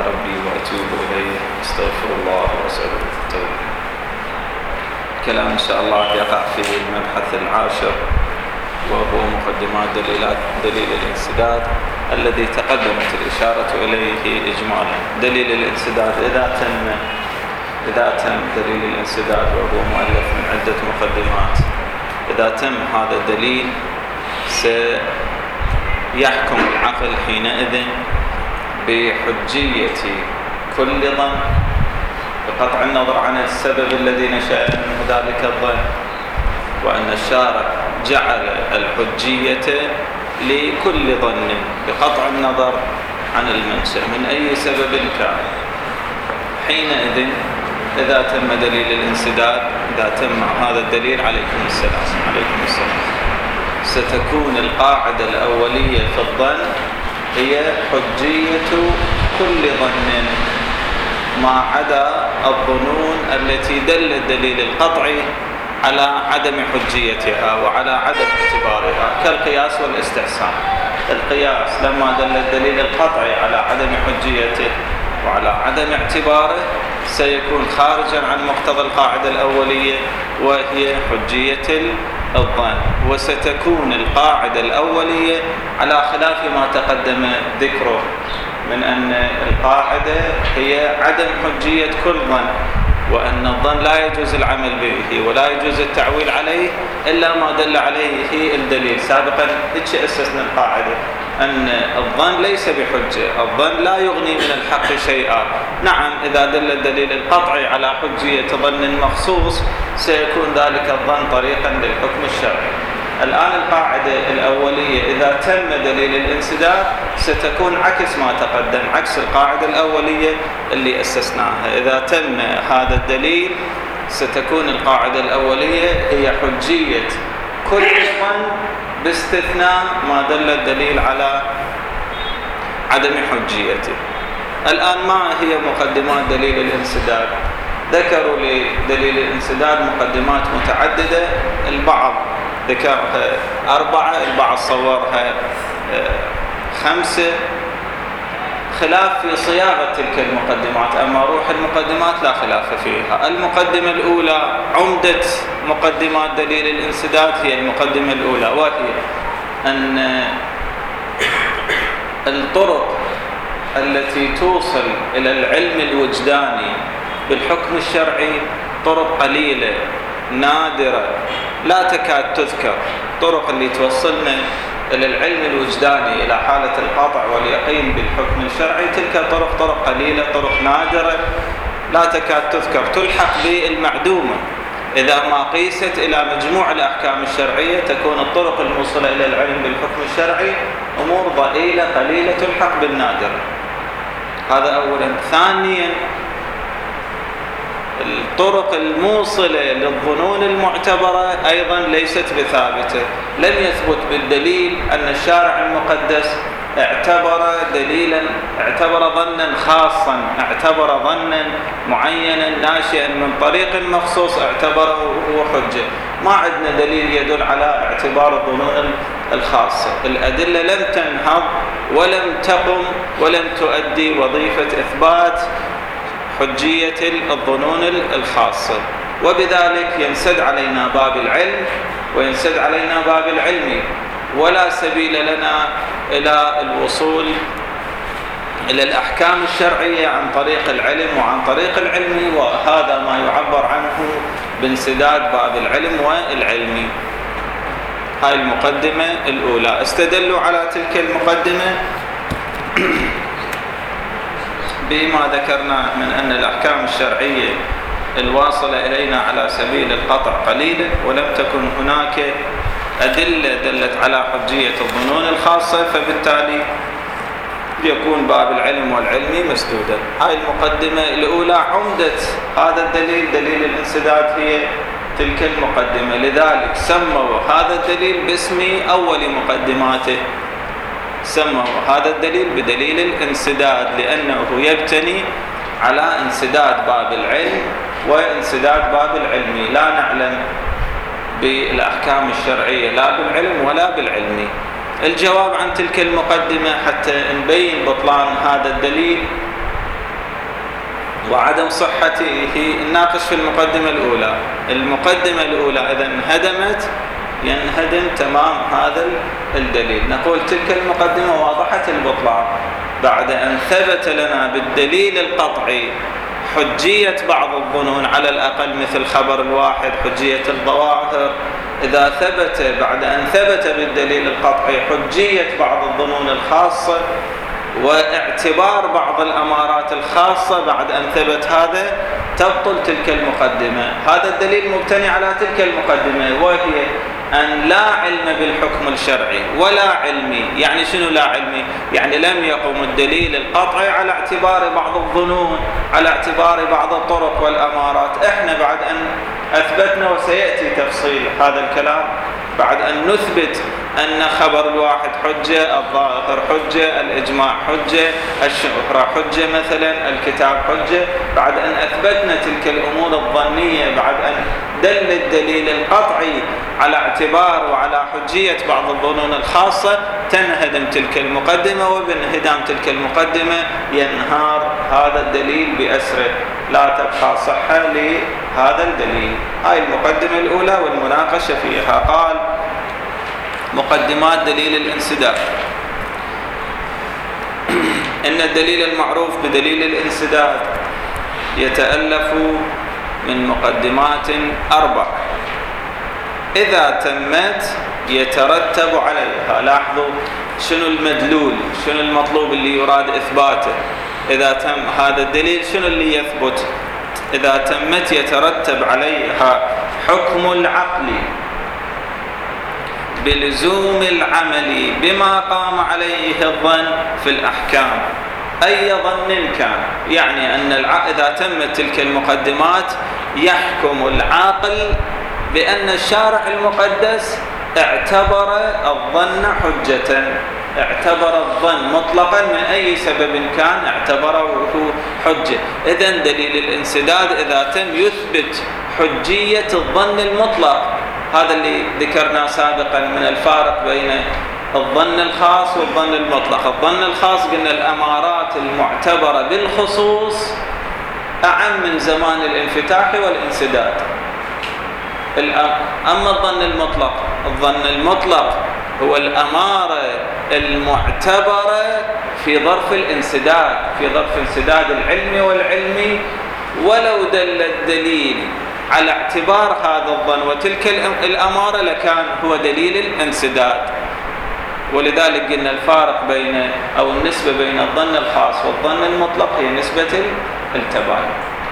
ربي وأتوب إليه، أستغفر الله وأسأله التوبة. الكلام إن شاء الله يقع في المبحث العاشر، وهو مقدمات دليل الانسداد الذي تقدمت الإشارة إليه إجمالا. دليل الانسداد إذا تم دليل الانسداد، وهو مؤلف من عدة مقدمات، إذا تم هذا الدليل سيحكم العقل حينئذ بحجية كل ظن بقطع النظر عن السبب الذي نشأ منه ذلك الظن، وأن الشارع جعل الحجية لكل ظن بقطع النظر عن المنشأ من أي سبب كان. حينئذ إذا تم دليل الانسداد، إذا تم هذا الدليل عليكم السلام ستكون القاعدة الأولية في الظن هي حجية كل ظن ما عدا الظنون التي دل الدليل القطعي على عدم حجيتها وعلى عدم اعتبارها، كالقياس والاستحسان. القياس لما دل الدليل القطعي على عدم حجيته وعلى عدم اعتباره سيكون خارجا عن مقتضى القاعدة الأولية وهي حجية الظن، وستكون القاعدة الأولية على خلاف ما تقدم ذكره من أن القاعدة هي عدم حجية كل ظن، وأن الظن لا يجوز العمل به ولا يجوز التعويل عليه إلا ما دل عليه الدليل. سابقا هيك أسسنا القاعدة أن الظن ليس بحجة، الظن لا يغني من الحق شيئا. نعم، إذا دل الدليل القطعي على حجية ظن مخصوص سيكون ذلك الظن طريقا للحكم الشرعي. الآن القاعدة الأولية إذا تم دليل الانسداد ستكون عكس ما تقدم، عكس القاعدة الأولية اللي أسسناها. إذا تم هذا الدليل ستكون القاعدة الأولية هي حجية كل ظن باستثناء ما دل الدليل على عدم حجيته. الآن ما هي مقدمات دليل الانسداد؟ ذكروا لدليل الانسداد مقدمات متعددة، البعض ذكرها 4، البعض صورها 5، خلاف في صياغة تلك المقدمات. أما روح المقدمات لا خلاف فيها. المقدمة الأولى عمدة مقدمات دليل الانسداد هي المقدمة الأولى، وهي أن الطرق التي توصل إلى العلم الوجداني بالحكم الشرعي طرق قليلة نادرة لا تكاد تذكر. الطرق اللي توصلنا إلى العلم الوجداني إلى حالة القطع واليقين بالحكم الشرعي تلك طرق قليلة، طرق نادرة لا تكاد تذكر، تلحق بالمعدومة. إذا ما قيست إلى مجموع الأحكام الشرعية تكون الطرق الموصلة إلى العلم بالحكم الشرعي أمور ضئيلة قليلة تلحق بالنادرة. هذا أولا. ثانيا، الطرق الموصلة للظنون المعتبرة أيضا ليست بثابتة. لم يثبت بالدليل أن الشارع المقدس اعتبر ظنا خاصا، اعتبر ظنا معينا ناشئا من طريق مخصوص اعتبره هو حجة. ما عندنا دليل يدل على اعتبار الظنون الخاصة. الأدلة لم تنهض ولم تقم ولم تؤدي وظيفة إثبات حجية الظنون الخاصة، وبذلك ينسد علينا باب العلم وينسد علينا باب العلم، ولا سبيل لنا إلى الوصول إلى الأحكام الشرعية عن طريق العلم وعن طريق العلم، وهذا ما يعبر عنه بانسداد باب العلم والعلم. هاي المقدمة الأولى. استدلوا على تلك المقدمة بما ذكرنا من أن الأحكام الشرعية الواصلة إلينا على سبيل القطع قليلة، ولم تكن هناك أدلة دلت على حجية الظنون الخاصة، فبالتالي يكون باب العلم والعلم مسدودا. هاي المقدمة الأولى. عمدة هذا الدليل دليل الانسداد هي تلك المقدمة، لذلك سموا هذا الدليل باسم أول مقدماته، سموا هذا الدليل بدليل الانسداد، لأنه يبتني على انسداد باب العلم وانسداد باب العلم. لا نعلم بالأحكام الشرعية لا بالعلم ولا بالعلم. الجواب عن تلك المقدمة حتى نبين بطلان هذا الدليل وعدم صحته نناقش في المقدمة الأولى. المقدمة الأولى إذا انهدمت ينهدم تمام هذا الدليل. نقول تلك المقدمة واضحة البطلان بعد أن ثبت لنا بالدليل القطعي حجية بعض الظنون على الأقل مثل خبر الواحد، حجية الظواهر. إذا ثبت بعد أن ثبت بالدليل القطعي حجية بعض الظنون الخاصة واعتبار بعض الأمارات الخاصة بعد أن ثبت هذا، تبطل تلك المقدمة. هذا الدليل مبتني على تلك المقدمة، وهي أن لا علم بالحكم الشرعي ولا علمي. يعني شنو لا علمي؟ يعني لم يقم الدليل القطعي على اعتبار بعض الظنون، على اعتبار بعض الطرق والأمارات. احنا بعد أن أثبتنا، وسيأتي تفصيل هذا الكلام، بعد أن نثبت أن خبر الواحد حجة، الظاهر حجة، الإجماع حجة، الشهرة حجة مثلا، الكتاب حجة، بعد أن أثبتنا تلك الأمور الظنية، بعد أن دل الدليل القطعي على اعتبار وعلى حجية بعض الظنون الخاصة، تنهدم تلك المقدمة، وبانهدام تلك المقدمة ينهار هذا الدليل بأسره، لا تبقى صحة لهذا الدليل. هاي المقدمة الأولى والمناقشة فيها. قال: مقدمات دليل الانسداد. إن الدليل المعروف بدليل الانسداد يتألف من مقدمات 4 إذا تمت يترتب عليها. لاحظوا شنو المدلول، شنو المطلوب اللي يراد إثباته. إذا تم هذا الدليل شنو اللي يثبت؟ إذا تمت يترتب عليها حكم العقل بلزوم العمل بما قام عليه الظن في الأحكام، أي ظن كان. يعني أن إذا تمت تلك المقدمات يحكم العاقل بأن الشارع المقدس اعتبر الظن حجة، اعتبر الظن مطلقا من أي سبب كان اعتبره حجة. إذن دليل الانسداد إذا تم يثبت حجية الظن المطلق. هذا اللي ذكرناه سابقا من الفارق بين الظن الخاص والظن المطلق. الظن الخاص قلنا الأمارات المعتبرة بالخصوص أعم من زمان الانفتاح والانسداد. أما الظن المطلق هو الأمارة المعتبرة في ظرف الانسداد، في ظرف انسداد العلم والعلمي، ولو دل الدليل على اعتبار هذا الظن وتلك الأمارة لكان هو دليل الانسداد. ولذلك قلنا الفارق بين أو النسبة بين الظن الخاص والظن المطلق هي نسبة التباين.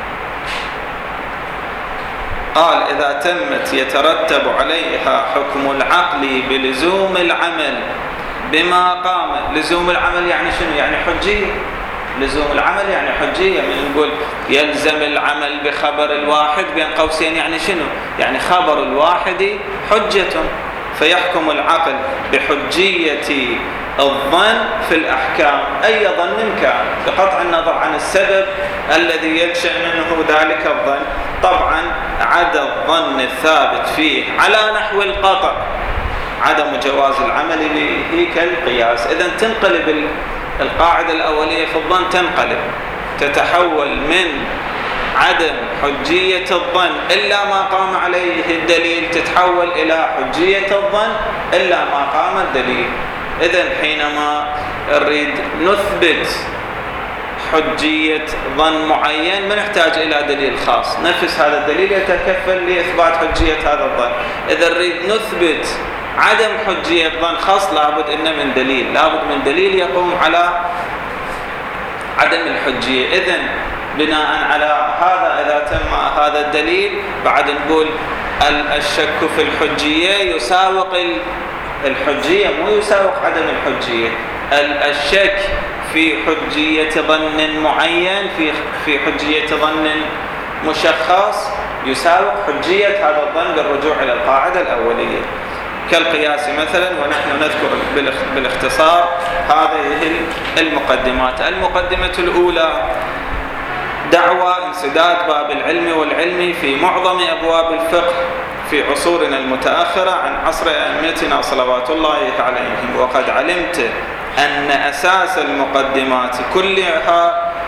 قال: إذا تمت يترتب عليها حكم العقل بلزوم العمل بما قام. لزوم العمل يعني شنو؟ يعني حجية. لزوم العمل يعني حجية. من نقول يلزم العمل بخبر الواحد بين قوسين، يعني شنو؟ يعني خبر الواحد حجة، فيحكم العقل بحجية الظن في الأحكام أي ظن كان، بقطع النظر عن السبب الذي ينشأ منه ذلك الظن. طبعا عدا الظن الثابت فيه على نحو القطع عدم جواز العمل به كالقياس. إذن تنقلب القاعدة الأولية في الظن، تتحول من عدم حجية الظن إلا ما قام عليه الدليل، تتحول إلى حجية الظن إلا ما قام الدليل. إذن حينما نريد نثبت حجية ظن معين ما نحتاج إلى دليل خاص، نفس هذا الدليل يتكفل لإثبات حجية هذا الظن. إذا نريد نثبت عدم حجية ظن خاص لابد من دليل، لابد من دليل يقوم على عدم الحجية. إذن بناء على هذا إذا تم هذا الدليل بعد نقول الشك في الحجية يساوق الحجية، مو يساوق عدم الحجية. الشك في حجية ظن معين، في حجية ظن مشخص يساوق حجية هذا الظن بالرجوع إلى القاعدة الأولية كالقياس مثلا. ونحن نذكر بالاختصار هذه المقدمات. المقدمة الأولى: دعوى انسداد باب العلم والعلم في معظم أبواب الفقه في عصورنا المتأخرة عن عصر أئمتنا صلوات الله عليهم. وقد علمت أن أساس المقدمات كلها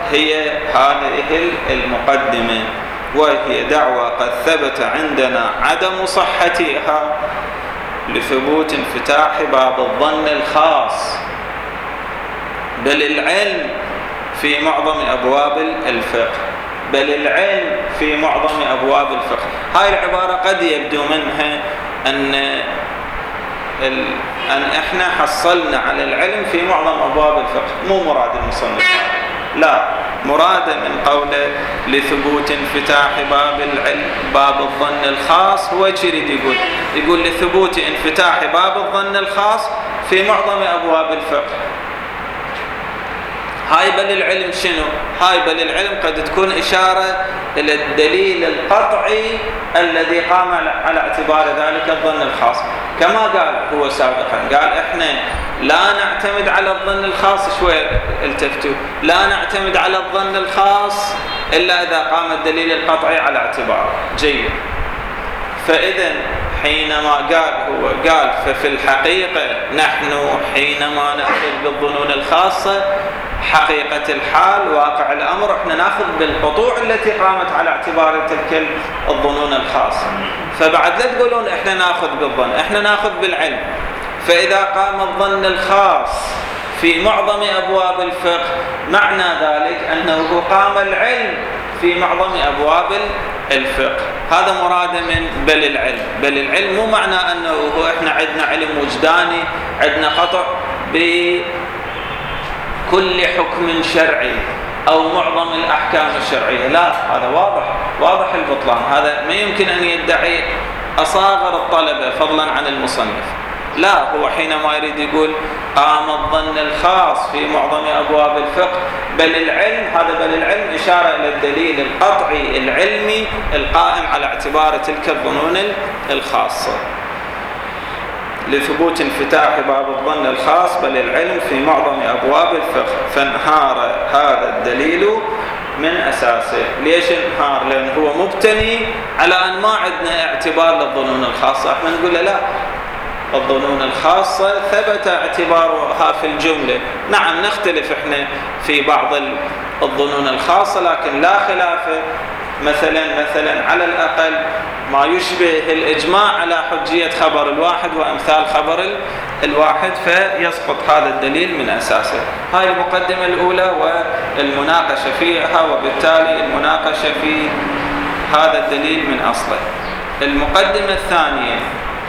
هي هذه المقدمة، وهي دعوة قد ثبت عندنا عدم صحتها لثبوت انفتاح باب الظن الخاص، بل العلم في معظم أبواب الفقه، بل العلم في معظم أبواب الفقه. هاي العبارة قد يبدو منها أن إحنا حصلنا على العلم في معظم أبواب الفقه، مو مراد المصنف، لا، مراد من قوله لثبوت انفتاح باب الظن الخاص. هو يريد يقول لثبوت انفتاح باب الظن الخاص في معظم أبواب الفقه. هاي بل العلم شنو؟ هاي بل العلم قد تكون إشارة إلى الدليل القطعي الذي قام على اعتبار ذلك الظن الخاص، كما قال هو سابقا، قال إحنا لا نعتمد على الظن الخاص، شوية التفتوا، لا نعتمد على الظن الخاص إلا إذا قام الدليل القطعي على اعتباره. جيد. فإذا حينما قال ففي الحقيقة نحن حينما نأخذ بالظنون الخاصة حقيقة الحال واقع الأمر احنا نأخذ بالقطوع التي قامت على اعتبار تلك الظنون الخاصة. فبعد لا تقولون احنا نأخذ بالظن، احنا نأخذ بالعلم. فإذا قام الظن الخاص في معظم أبواب الفقه معنى ذلك أنه قام العلم في معظم أبواب الفقه. هذا مراد من بل العلم. بل العلم مو معنى أنه إحنا عندنا علم وجداني، عندنا قطع بكل حكم شرعي أو معظم الأحكام الشرعية، لا، هذا واضح البطلان. هذا ما يمكن أن يدعي أصاغر الطلبة فضلا عن المصنف. لا، هو حينما يريد يقول قام الظن الخاص في معظم أبواب الفقه بل العلم، هذا بل العلم إشارة إلى الدليل القطعي العلمي القائم على اعتبار تلك الظنون الخاصة لثبوت انفتاح باب الظن الخاص بل العلم في معظم أبواب الفقه. فانهار هذا الدليل من أساسه. ليش انهار؟ لأن هو مبتني على أن ما عندنا اعتبار للظنون الخاصة. احنا نقول لا، الظنون الخاصة ثبت اعتبارها في الجملة. نعم نختلف احنا في بعض الظنون الخاصة، لكن لا خلاف. مثلا على الأقل ما يشبه الإجماع على حجية خبر الواحد وأمثال خبر الواحد، فيسقط هذا الدليل من أساسه. هاي المقدمة الأولى والمناقشة فيها، وبالتالي المناقشة في هذا الدليل من أصله. المقدمة الثانية،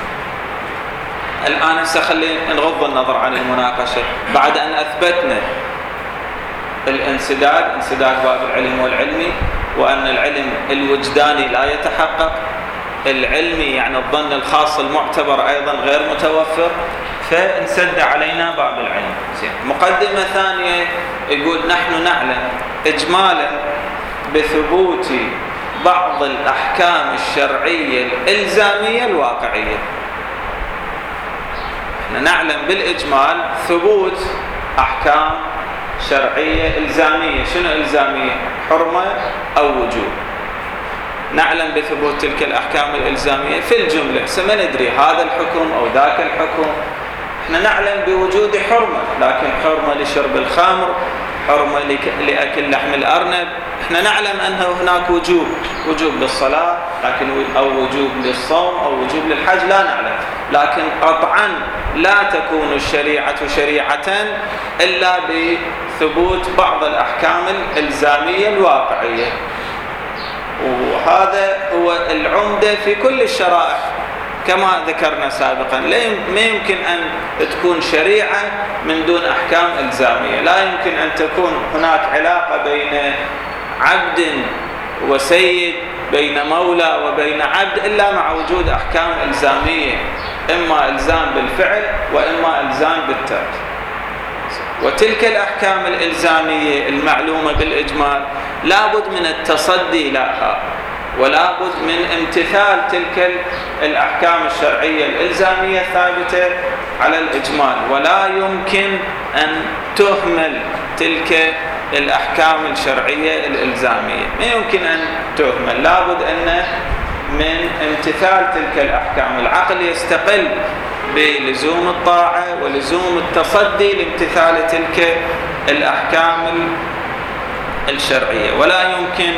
الآن خلينا نغض النظر عن المناقشة. بعد أن أثبتنا انسداد باب العلم والعلمي، وأن العلم الوجداني لا يتحقق، العلمي يعني الظن الخاص المعتبر أيضا غير متوفر، فانسد علينا باب العلم. مقدمة ثانية يقول نحن نعلم إجمالا بثبوت بعض الأحكام الشرعية الإلزامية الواقعية. نعلم بالإجمال ثبوت أحكام شرعية إلزامية. شنو إلزامية؟ حرمة أو وجوب. نعلم بثبوت تلك الأحكام الإلزامية في الجملة، ما ندري هذا الحكم أو ذاك الحكم. احنا نعلم بوجود حرمة، لكن حرمة لشرب الخمر، حرمة لأكل لحم الأرنب. احنا نعلم أنه هناك وجوب للصلاة، لكن أو وجوب للصوم أو وجوب للحج لا نعلم. لكن قطعا لا تكون الشريعة شريعة إلا بثبوت بعض الأحكام الإلزامية الواقعية. وهذا هو العمدة في كل الشرائع كما ذكرنا سابقا. ما يمكن أن تكون شريعة من دون أحكام إلزامية. لا يمكن أن تكون هناك علاقة بين عبد وسيد، بين مولى وبين عبد، إلا مع وجود أحكام إلزامية، إما إلزام بالفعل وإما إلزام بالترك. وتلك الأحكام الإلزامية المعلومة بالإجمال لابد من التصدي لها، ولا بد من امتثال تلك الأحكام الشرعية الإلزامية الثابتة على الإجمال. ولا يمكن أن تهمل تلك الأحكام الشرعية الإلزامية، ما يمكن أن تهمل، لا بد أن من امتثال تلك الأحكام. العقل يستقل بلزوم الطاعة ولزوم التصدي لامتثال تلك الأحكام الشرعية. ولا يمكن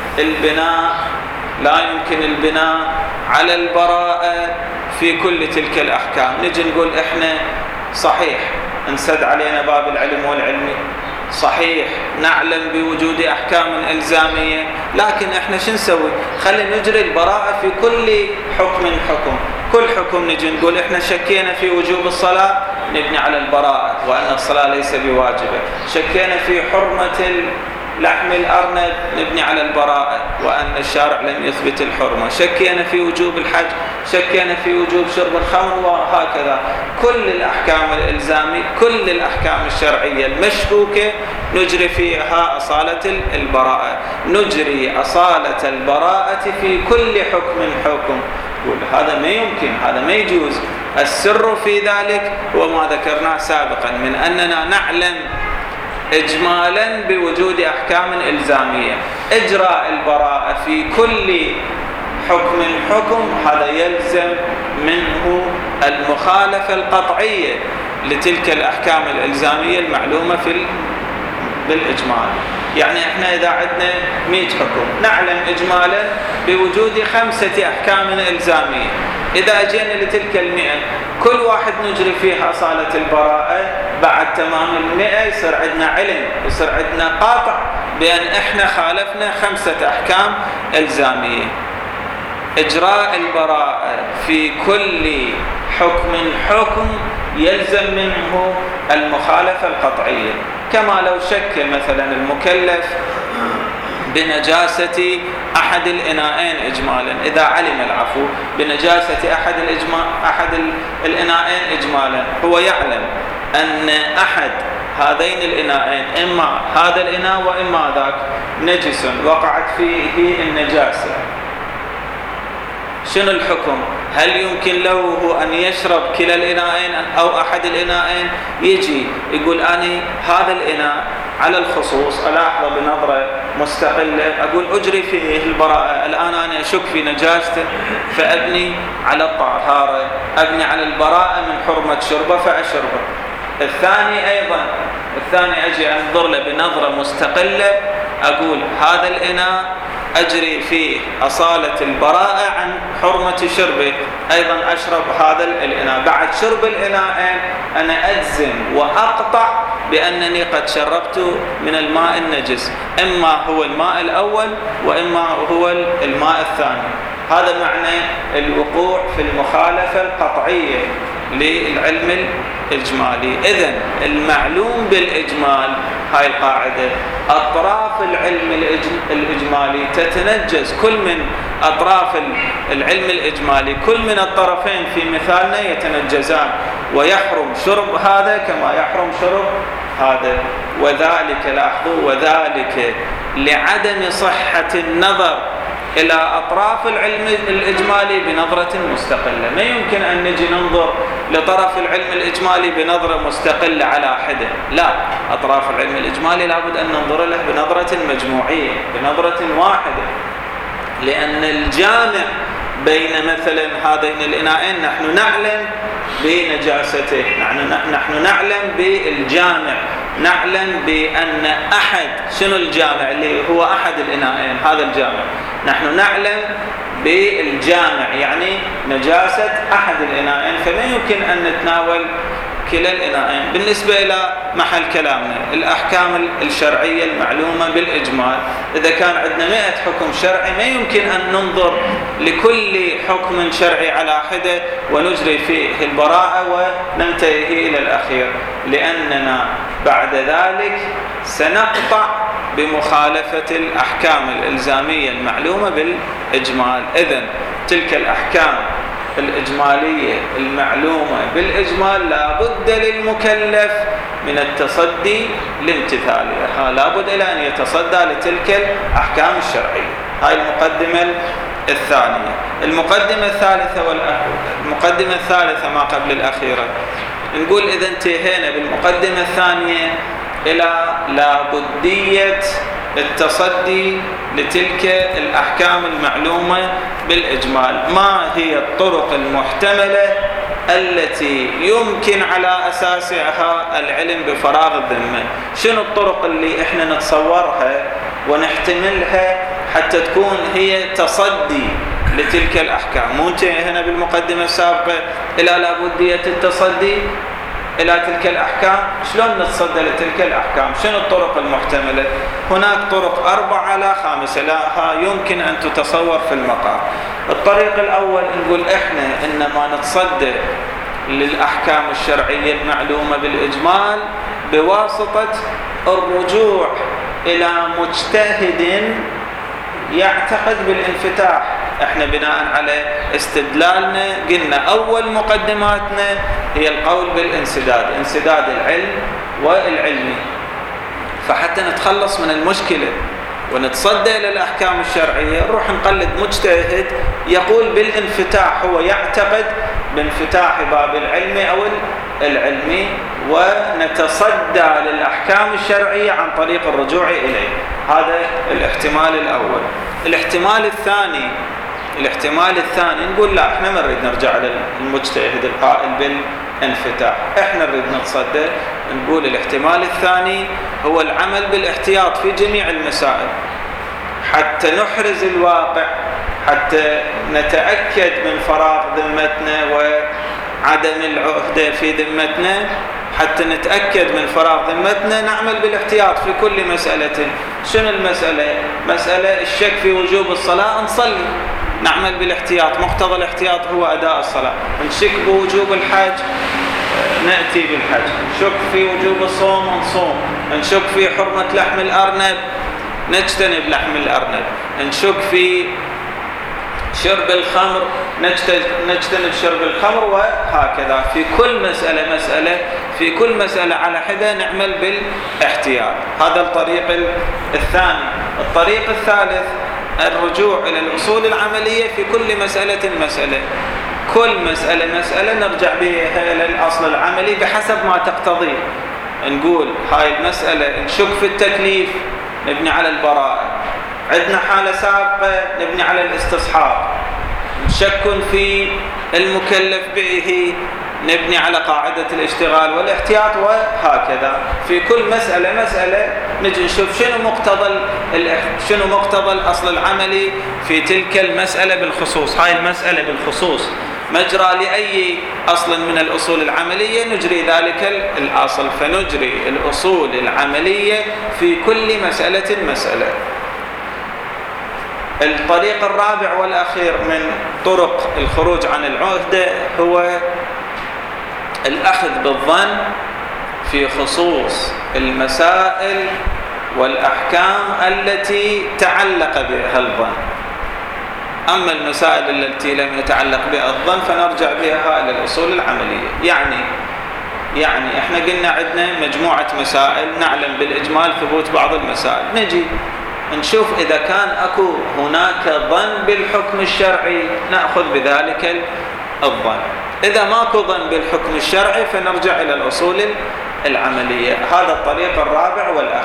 البناء على البراءة في كل تلك الأحكام. نجي نقول إحنا صحيح انسد علينا باب العلم والعلم، صحيح نعلم بوجود أحكام إلزامية، لكن إحنا شو نسوي؟ خلينا نجري البراءة في كل حكم. كل حكم نجي نقول إحنا شكينا في وجوب الصلاة، نبني على البراءة وأن الصلاة ليس بواجبة. شكينا في حرمة لحم الأرنب، نبني على البراءة وأن الشارع لم يثبت الحرمة. شكينا في وجوب الحج، شكينا في وجوب شرب الخمر، وهكذا. كل الأحكام الإلزامية، كل الأحكام الشرعية المشكوكة نجري فيها أصالة البراءة. نجري أصالة البراءة في كل حكم. هذا ما يمكن، هذا ما يجوز. السر في ذلك هو ما ذكرناه سابقا من أننا نعلم إجمالا بوجود أحكام إلزامية. إجراء البراءة في كل حكم هذا يلزم منه المخالفة القطعية لتلك الأحكام الإلزامية المعلومة بالإجمال. يعني إحنا إذا عندنا 100 حكم نعلم إجمالا بوجود 5 أحكام إلزامية. إذا أجينا لتلك 100 كل واحد نجري فيها أصالة البراءة، بعد تمام 100 يصير عندنا علم، يصير عندنا قاطع بأن إحنا خالفنا 5 أحكام إلزامية. إجراء البراءة في كل حكم يلزم منه المخالفة القطعية. كما لو شك مثلا المكلف بنجاسة أحد الإناءين إجمالا، إذا علم العفو بنجاسة أحد الإناءين إجمالا، هو يعلم أن أحد هذين الإناءين إما هذا الإناء وإما ذاك نجس وقعت فيه النجاسة. شنو الحكم؟ هل يمكن له أن يشرب كلا الإناءين أو أحد الإناءين؟ يجي يقول أنا هذا الإناء على الخصوص ألاحظه بنظرة مستقلة، أقول أجري فيه البراءة، الآن أنا أشك في نجاسته فأبني على الطهارة، أبني على البراءة من حرمة شربه فأشربه. الثاني أيضا، أجي أنظر له بنظرة مستقلة، أقول هذا الإناء أجري فيه أصالة البراءة عن حرمة شربه، أيضا أشرب هذا الإناء. بعد شرب الإناءين أنا أجزم وأقطع بأنني قد شربت من الماء النجس، إما هو الماء الأول وإما هو الماء الثاني. هذا معنى الوقوع في المخالفة القطعية للعلم الإجمالي. إذن المعلوم بالإجمال، هاي القاعدة، أطراف العلم الإجمالي تتنجز، كل من أطراف العلم الإجمالي كل من الطرفين في مثالنا يتنجزان، ويحرم شرب هذا كما يحرم شرب هذا. وذلك لاحظوا، وذلك لعدم صحة النظر إلى أطراف العلم الإجمالي بنظرة مستقلة. ما يمكن أن نجي ننظر لطرف العلم الإجمالي بنظرة مستقلة على حدة، لا، أطراف العلم الإجمالي لابد أن ننظر له بنظرة مجموعية، بنظرة واحدة، لأن الجامع بين مثلا هذين الإناءين نحن نعلم بنجاسته، نحن نعلم بالجامع، نعلم بأن أحد، شنو الجامع اللي هو أحد الإناءين، هذا الجامع، نحن نعلم بالجامع يعني نجاسة أحد الإناءين، فما يمكن أن نتناول كلا الإناءين. بالنسبة إلى محل كلامنا الأحكام الشرعية المعلومة بالإجمال، إذا كان عندنا 100 حكم شرعي ما يمكن أن ننظر لكل حكم شرعي على حدة ونجري فيه البراءة وننتهي إلى الأخير، لأننا بعد ذلك سنقطع بمخالفة الأحكام الإلزامية المعلومة بالإجمال. إذن تلك الأحكام الإجمالية المعلومة بالإجمال لا بد للمكلف من التصدي لامتثالها، لا بد إلى أن يتصدى لتلك الأحكام الشرعية. هاي المقدمة الثانية. المقدمة الثالثة ما قبل الأخيرة، نقول إذا انتهينا بالمقدمة الثانية إلى لابدية التصدي لتلك الأحكام المعلومة بالإجمال. ما هي الطرق المحتملة التي يمكن على أساسها العلم بفراغ الذمة؟ شنو الطرق اللي إحنا نتصورها ونحتملها حتى تكون هي تصدي لتلك الأحكام. مو هنا بالمقدمة السابقة إلى لابدية التصدي إلى تلك الأحكام، شلون نتصدى لتلك الأحكام؟ شنو الطرق المحتملة؟ هناك طرق 4 على 5 لها يمكن أن تتصور في المقام. الطريق الأول نقول إحنا إنما نتصدى للأحكام الشرعية المعلومة بالإجمال بواسطة الرجوع إلى مجتهد يعتقد بالانفتاح. احنا بناء على استدلالنا قلنا اول مقدماتنا هي القول بالانسداد، انسداد العلم والعلمي. فحتى نتخلص من المشكلة ونتصدى الى الاحكام الشرعية نروح نقلد مجتهد يقول بالانفتاح، هو يعتقد بانفتاح باب العلم او العلمي، ونتصدى للاحكام الشرعية عن طريق الرجوع اليه. هذا الاحتمال الاول. الاحتمال الثاني نقول لا، احنا ما نريد نرجع للمجتهد القائل بالانفتاح، احنا نريد نتصدى. نقول الاحتمال الثاني هو العمل بالاحتياط في جميع المسائل حتى نحرز الواقع، حتى نتأكد من فراغ ذمتنا وعدم العهدة في ذمتنا. حتى نتأكد من فراغ ذمتنا نعمل بالاحتياط في كل مسألة. شنو المسألة؟ مسألة الشك في وجوب الصلاة، نصلي، نعمل بالاحتياط. مقتضى الاحتياط هو أداء الصلاة. نشك بوجوب الحج، نأتي بالحج. نشك في وجوب الصوم، نصوم. نشك في حرمة لحم الأرنب، نجتنب لحم الأرنب. نشك في شرب الخمر، نجتنب شرب الخمر، وهكذا في كل مسألة في كل مسألة على حدة نعمل بالاحتياط. هذا الطريق الثاني. الطريق الثالث الرجوع إلى الأصول العملية في كل مسألة. كل مسألة نرجع بها إلى الأصل العملي بحسب ما تقتضيه. نقول هاي المسألة نشك في التكليف، نبني على البراءة. عندنا حالة سابقة نبني على الاستصحاب. شك في المكلف به نبني على قاعدة الاشتغال والاحتياط، وهكذا في كل مسألة نجي نشوف شنو مقتضى الأصل العملي في تلك المسألة بالخصوص. هاي المسألة بالخصوص مجرى لأي أصل من الأصول العملية نجري ذلك الأصل، فنجري الأصول العملية في كل مسألة. الطريق الرابع والأخير من طرق الخروج عن العهدة هو الأخذ بالظن في خصوص المسائل والأحكام التي تعلق بها الظن. أما المسائل التي لم يتعلق بها الظن فنرجع بها إلى الأصول العملية. يعني احنا قلنا عندنا مجموعة مسائل نعلم بالإجمال ثبوت بعض المسائل، نجي نشوف إذا كان أكو هناك ظن بالحكم الشرعي نأخذ بذلك الظن. إذا ماكو ظن بالحكم الشرعي فنرجع إلى الأصول العملية. هذا الطريق الرابع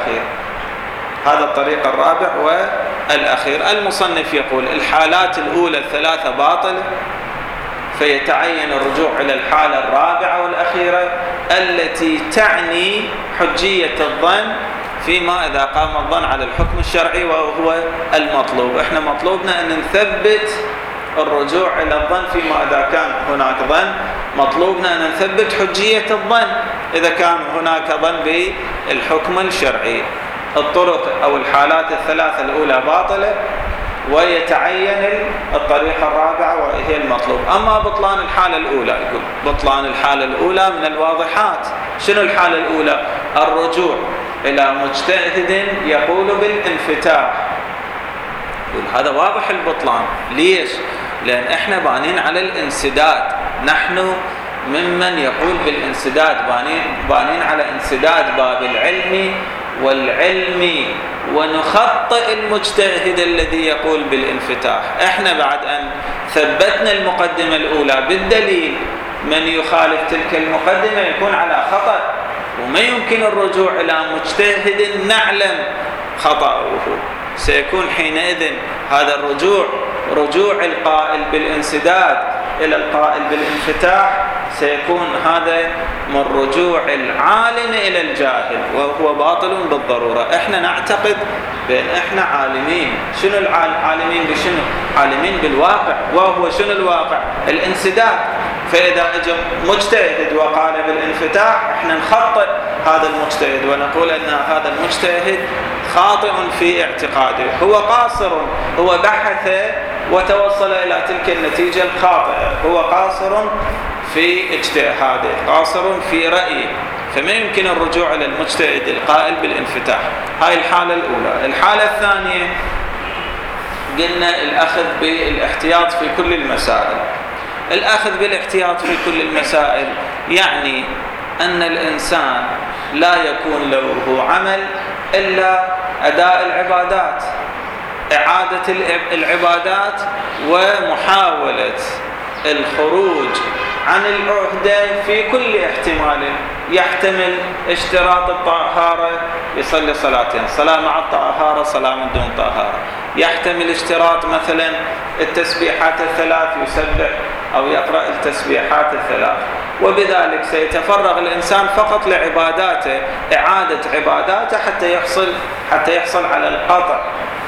والأخير. المصنف يقول الحالات الأولى الثلاثة باطلة، فيتعين الرجوع إلى الحالة الرابعة والأخيرة التي تعني حجية الظن فيما إذا قام الظن على الحكم الشرعي وهو المطلوب. إحنا مطلوبنا أن نثبت الرجوع إلى الظن فيما إذا كان هناك ظن، مطلوبنا أن نثبت حجية الظن إذا كان هناك ظن بالحكم الشرعي. الطرق أو الحالات الثلاثة الأولى باطلة، ويتعين الطريقة الرابعة وهي المطلوب. أما بطلان الحالة الأولى، يقول بطلان الحالة الأولى من الواضحات. شنو الحالة الأولى؟ الرجوع إلى مجتهد يقول بالانفتاح. يقول هذا واضح البطلان. ليش؟ لأن إحنا بانين على الانسداد، نحن ممن يقول بالانسداد، بانين على انسداد باب العلم والعلم، ونخطئ المجتهد الذي يقول بالانفتاح. إحنا بعد أن ثبتنا المقدمة الأولى بالدليل، من يخالف تلك المقدمة يكون على خطأ، وما يمكن الرجوع إلى مجتهد نعلم خطأه. سيكون حينئذ هذا الرجوع، رجوع القائل بالانسداد إلى القائل بالانفتاح، سيكون هذا من رجوع العالم إلى الجاهل، وهو باطل بالضرورة. احنا نعتقد بأن احنا عالمين. شنو العالمين بشنو؟ عالمين بالواقع. وهو شنو الواقع؟ الانسداد. فإذا اجى مجتهد وقال بالانفتاح، احنا نخطئ هذا المجتهد ونقول أن هذا المجتهد خاطئ في اعتقاده، هو قاصر، هو بحث وتوصل إلى تلك النتيجة الخاطئة، هو قاصر في اجتهاده، قاصر في رأيه، فما يمكن الرجوع إلى المجتهد القائل بالانفتاح. هاي الحالة الأولى. الحالة الثانية قلنا الأخذ بالاحتياط في كل المسائل. الأخذ بالاحتياط في كل المسائل يعني أن الإنسان لا يكون له عمل إلا أداء العبادات، إعادة العبادات، ومحاولة الخروج عن العهدة في كل احتمال. يحتمل اشتراط الطهارة، يصلي صلاتين، صلاة مع الطهارة، صلاة من دون طهارة. يحتمل اشتراط مثلا التسبيحات الثلاث، يسبح أو يقرأ التسبيحات الثلاث، وبذلك سيتفرغ الإنسان فقط لعباداته، إعادة عباداته حتى يحصل على القطع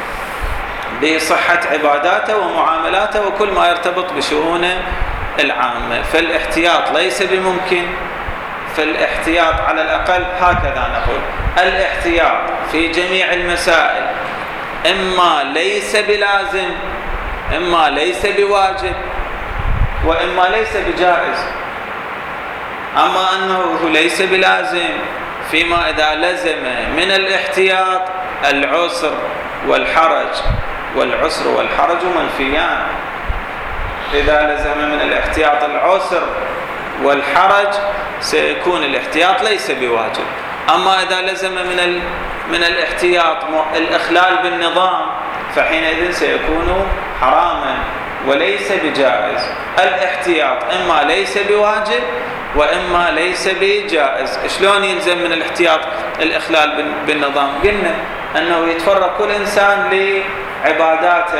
بصحة عباداته ومعاملاته وكل ما يرتبط بشؤونه العامة. فالاحتياط ليس بممكن. فالاحتياط على الأقل هكذا نقول: الاحتياط في جميع المسائل إما ليس بلازم، إما ليس بواجب، وإما ليس بجائز. أما أنه ليس بلازم فيما إذا لزم من الاحتياط العسر والحرج، والعسر والحرج منفيان. إذا لزم من الاحتياط العسر والحرج سيكون الاحتياط ليس بواجب. أما إذا لزم من الاحتياط الإخلال بالنظام فحينئذ سيكون حراما وليس بجائز. الاحتياط إما ليس بواجب وإما ليس بجائز. شلون يلزم من الاحتياط الإخلال بالنظام؟ قلنا أنه يتفرغ كل إنسان لعباداته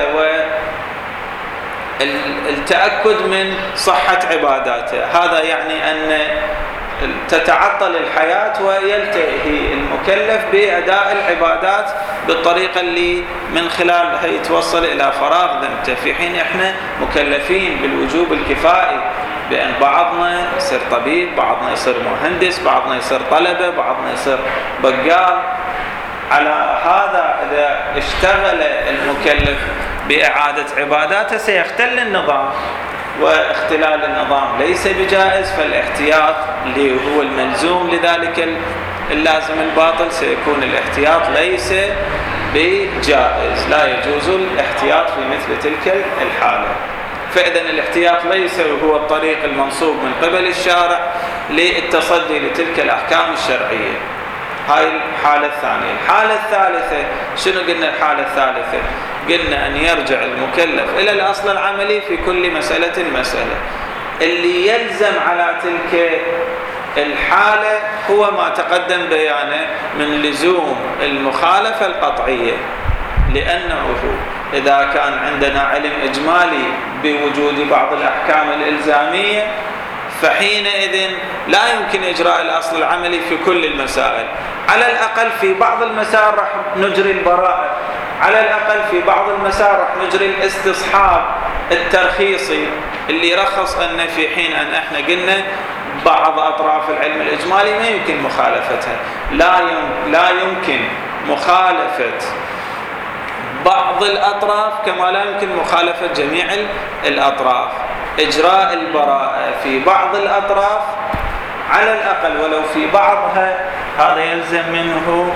والتأكد من صحة عباداته. هذا يعني أن تتعطل الحياة ويلتهي المكلف بأداء العبادات بالطريقة اللي من خلالها يتوصل إلى فراغ ذمته، في حين إحنا مكلفين بالوجوب الكفائي، بأن بعضنا يصير طبيب، بعضنا يصير مهندس، بعضنا يصير طلبة، بعضنا يصير بقال. على هذا إذا اشتغل المكلف بإعادة عباداته سيختل النظام، واختلال النظام ليس بجائز. فالاحتياط اللي هو الملزوم لذلك اللازم الباطل سيكون الاحتياط ليس بجائز، لا يجوز الاحتياط في مثل تلك الحالة. فإذا الاحتياط ليس هو الطريق المنصوب من قبل الشارع للتصدي لتلك الأحكام الشرعية. هاي الحالة الثانية. الحالة الثالثة شنو قلنا؟ الحالة الثالثة قلنا أن يرجع المكلف إلى الأصل العملي في كل مسألة. اللي يلزم على تلك الحالة هو ما تقدم بيانه من لزوم المخالفة القطعية، لأنه إذا كان عندنا علم إجمالي بوجود بعض الأحكام الإلزامية فحينئذ لا يمكن إجراء الأصل العملي في كل المسائل. على الأقل في بعض المسائل راح نجري البراءة، على الأقل في بعض المسائل راح نجري الاستصحاب الترخيصي اللي يرخص أن في حين أن احنا قلنا بعض أطراف العلم الإجمالي ما يمكن مخالفتها، لا يمكن مخالفة بعض الأطراف كما لا يمكن مخالفة جميع الأطراف. إجراء البراءة في بعض الأطراف على الأقل ولو في بعضها هذا يلزم منه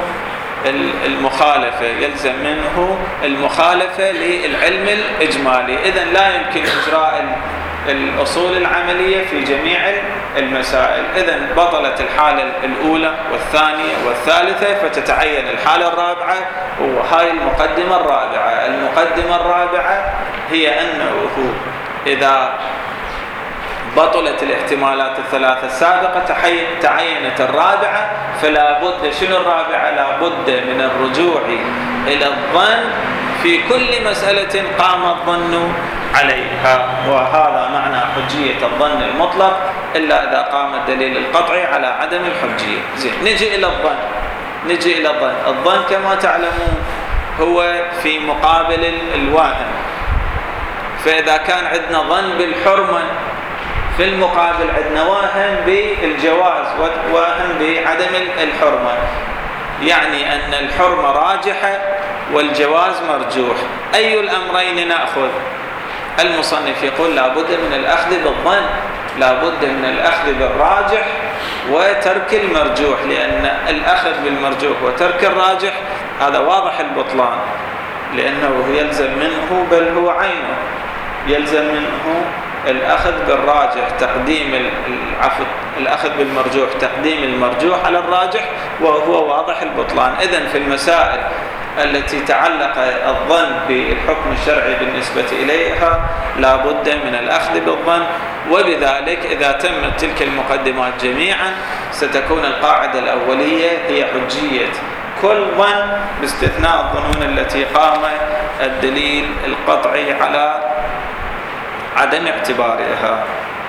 المخالفة للعلم الإجمالي. إذن لا يمكن إجراء الأصول العملية في جميع المسائل. إذن بطلت الحالة الأولى والثانية والثالثة، فتتعين الحالة الرابعة، وهاي المقدمة الرابعة. المقدمة الرابعة هي أنه إذا بطلت الاحتمالات الثلاثة السابقة تعينت الرابعة، فلا بد شنو الرابعة؟ لا بد من الرجوع إلى الظن في كل مسألة قام الظن عليها. وهذا معنى حجية الظن المطلق إلا إذا قام الدليل القطعي على عدم الحجية. زين، نجي إلى الظن. الظن كما تعلمون هو في مقابل الواهم. فإذا كان عندنا ظن بالحرمة، في المقابل عندنا واهم بالجواز وواهم بعدم الحرمة، يعني أن الحرمة راجحة والجواز مرجوح. أي الأمرين نأخذ؟ المصنف يقول لا بد من الأخذ بالظن، لا بد من الأخذ بالراجح وترك المرجوح، لأن الأخذ بالمرجوح وترك الراجح هذا واضح البطلان، لأنه يلزم منه بل هو عينه، يلزم منه الأخذ بالراجح تقديم الأخذ بالمرجوح تقديم المرجوح على الراجح، وهو واضح البطلان. إذن في المسائل التي تعلق الظن بالحكم الشرعي بالنسبة إليها لا بد من الأخذ بالظن، وبذلك إذا تمت تلك المقدمات جميعا ستكون القاعدة الأولية هي حجية كل ظن باستثناء الظنون التي قام الدليل القطعي على عدم اعتبارها.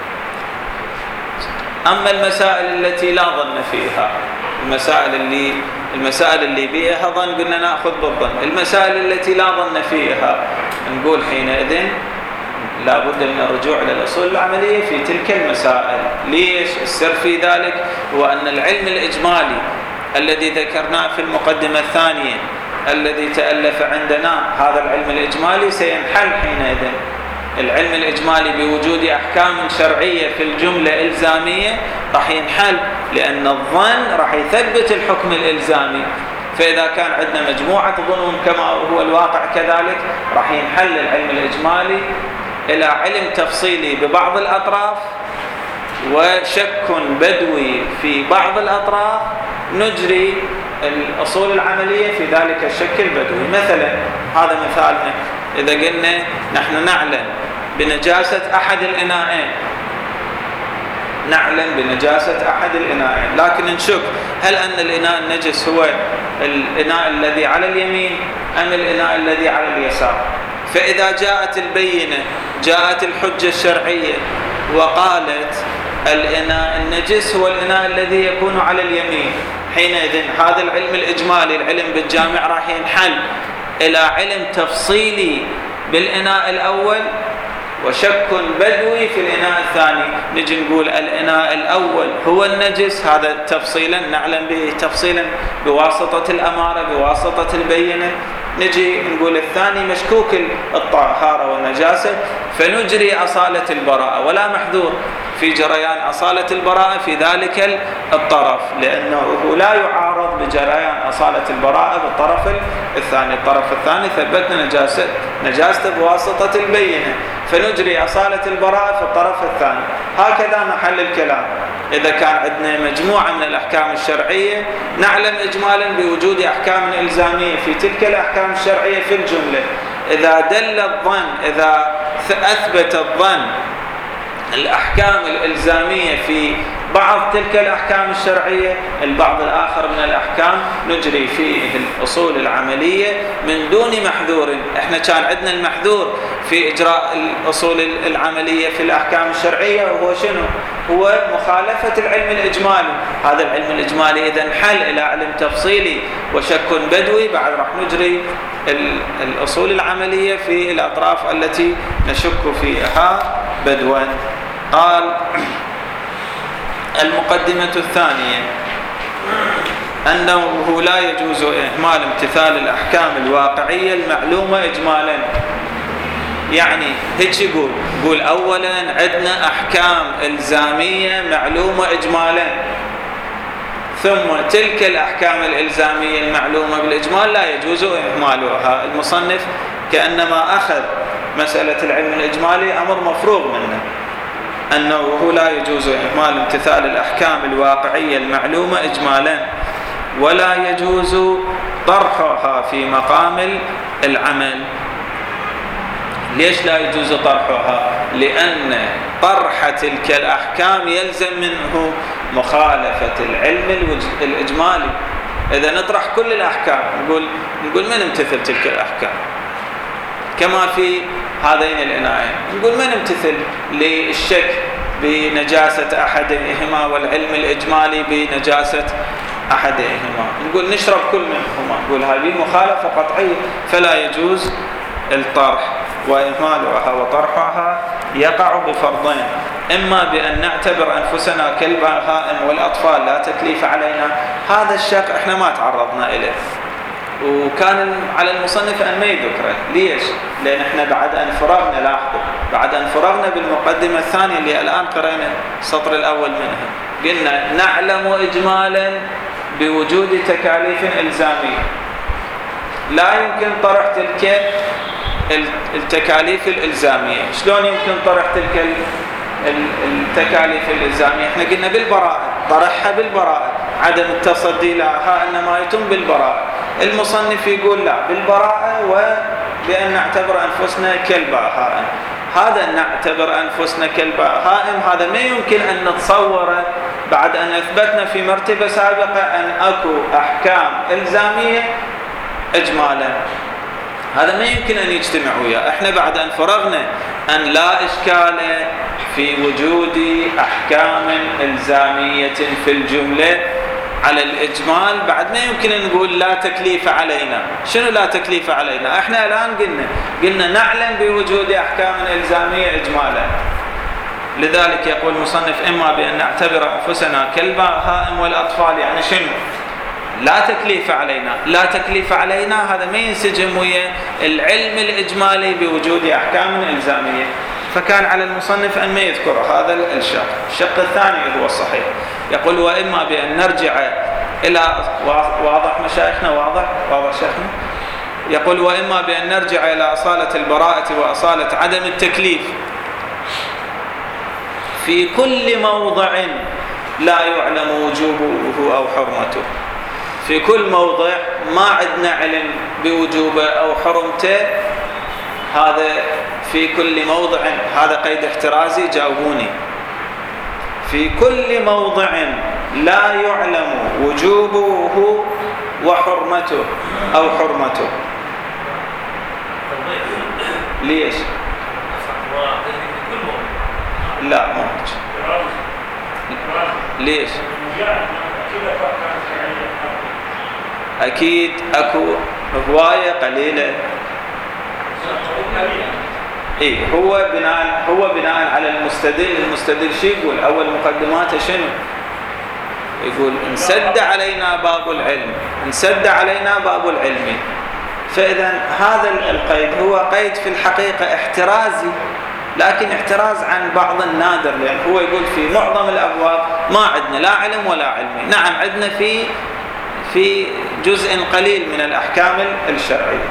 أما المسائل التي لا ظن فيها، المسائل اللي بيها ظن قلنا نأخذ بالظن. المسائل التي لا ظن فيها نقول حينئذ لا بد من الرجوع إلى الأصول العملية في تلك المسائل. ليش؟ السر في ذلك هو أن العلم الإجمالي الذي ذكرناه في المقدمة الثانية الذي تألف عندنا، هذا العلم الإجمالي سينحل حينئذ. العلم الإجمالي بوجود أحكام شرعية في الجملة إلزامية راح ينحل، لأن الظن راح يثبت الحكم الإلزامي. فإذا كان عندنا مجموعة ظنون كما هو الواقع كذلك، راح ينحل العلم الإجمالي إلى علم تفصيلي ببعض الأطراف وشك بدوي في بعض الأطراف، نجري الأصول العملية في ذلك الشك البدوي. مثلا هذا مثالنا، إذا قلنا نحن نعلم بنجاسة أحد الإناءين، لكن نشك هل أن الإناء النجس هو الإناء الذي على اليمين أم الإناء الذي على اليسار. فإذا جاءت البينة، جاءت الحجة الشرعية وقالت الإناء النجس هو الإناء الذي يكون على اليمين، حينئذ هذا العلم الإجمالي، العلم بالجامع، راح ينحل إلى علم تفصيلي بالإناء الأول وشك بدوي في الإناء الثاني. نجي نقول الإناء الأول هو النجس، هذا تفصيلا نعلم به تفصيلا بواسطة الأمارة بواسطة البينة. نجي نقول الثاني مشكوك الطهارة والنجاسة، فنجري أصالة البراءة، ولا محذور في جريان أصالة البراءة في ذلك الطرف، لأنه لا يعارض بجريان أصالة البراءة بالطرف الثاني. الطرف الثاني ثبتنا نجاسته بواسطة البينة، فنجري أصالة البراءة في الطرف الثاني. هكذا محل الكلام. إذا كان عندنا مجموعة من الأحكام الشرعية نعلم إجمالا بوجود أحكام إلزامية في تلك الأحكام الشرعية في الجملة، إذا دل الظن، إذا أثبت الظن الأحكام الإلزامية في بعض تلك الأحكام الشرعية، البعض الآخر من الأحكام نجري فيه الأصول العملية من دون محذور. إحنا كان عندنا المحذور في إجراء الأصول العملية في الأحكام الشرعية، وهو شنو؟ هو مخالفة العلم الإجمالي. هذا العلم الإجمالي إذا انحل إلى علم تفصيلي وشك بدوي، بعد راح نجري الأصول العملية في الأطراف التي نشك فيها بدوا. قال المقدمة الثانية أنه لا يجوز إهمال امتثال الأحكام الواقعية المعلومة إجمالا. يعني هيك يقول أولا عندنا أحكام إلزامية معلومة إجمالا، ثم تلك الأحكام الإلزامية المعلومة بالإجمال لا يجوز إهمالها. المصنف كأنما أخذ مسألة العلم الإجمالي أمر مفروغ منه، أنه لا يجوز إهمال امتثال الأحكام الواقعية المعلومة إجمالا، ولا يجوز طرحها في مقام العمل. ليش لا يجوز طرحها؟ لأن طرح تلك الأحكام يلزم منه مخالفة العلم الإجمالي. إذا نطرح كل الأحكام نقول من امتثل تلك الأحكام، كما في هذين الإناءين. نقول ما نمتثل للشك بنجاسة أحدهما والعلم الإجمالي بنجاسة أحدهما، نقول نشرب كل منهما، نقول هذه مخالفة قطعية فلا يجوز الطرح، وإهمالها وطرحها يقع بفرضين: إما بأن نعتبر أنفسنا كالبهائم والأطفال لا تكليف علينا. هذا الشق إحنا ما تعرضنا إليه، وكان على المصنف أن ما يذكره. ليش؟ لأن إحنا بعد أن فرغنا، لاحظوا، بعد أن فرغنا بالمقدمة الثانية اللي الآن قرأنا السطر الأول منها، قلنا نعلم إجمالا بوجود تكاليف إلزامية، لا يمكن طرح تلك التكاليف الإلزامية. شلون يمكن طرح تلك التكاليف الإلزامية؟ احنا قلنا بالبراءة، طرحها بالبراءة، عدم التصدي لها إنما يتم بالبراءة. المصنف يقول لا، بالبراءة وبأن نعتبر أنفسنا كالبهائم. هذا نعتبر أنفسنا كالبهائم هذا ما يمكن أن نتصوره بعد أن أثبتنا في مرتبة سابقة أن أكو أحكام إلزامية إجمالا. هذا ما يمكن أن يجتمع وياه. احنا بعد أن فرغنا أن لا إشكال في وجود أحكام إلزامية في الجملة على الإجمال، بعد ما يمكن أن نقول لا تكليف علينا. شنو لا تكليف علينا؟ احنا الآن قلنا نعلم بوجود أحكام إلزامية إجمالا. لذلك يقول المصنف: إما بأن نعتبر أنفسنا كالبهائم والأطفال. يعني شنو؟ لا تكليف علينا. لا تكليف علينا هذا ما ينسجم ويا العلم الإجمالي بوجود أحكام إلزامية، فكان على المصنف أن ما يذكر هذا الشق. الشق الثاني هو الصحيح، يقول: وإما بأن نرجع إلى، واضح مشايخنا؟ واضح شيخنا؟ يقول: وإما بأن نرجع إلى أصالة البراءة وأصالة عدم التكليف في كل موضع لا يعلم وجوبه أو حرمته. في كل موضع ما عندنا علم بوجوبه أو حرمته، هذا في كل موضع، هذا قيد احترازي، جاوبوني. في كل موضع لا يعلم وجوبه وحرمته أو حرمته. ليش؟ لا ما هو. ليش؟ أكيد أكو هواية قليلة. إيه، هو بناء على المستدل شو يقول؟ أول مقدماته شنو؟ يقول: انسد علينا باب العلم، انسد علينا باب العلم. فإذا هذا القيد هو قيد في الحقيقة احترازي، لكن احتراز عن بعض النادر، لأن هو يقول في معظم الأبواب ما عندنا لا علم ولا علمي. نعم عندنا في جزء قليل من الأحكام الشرعية،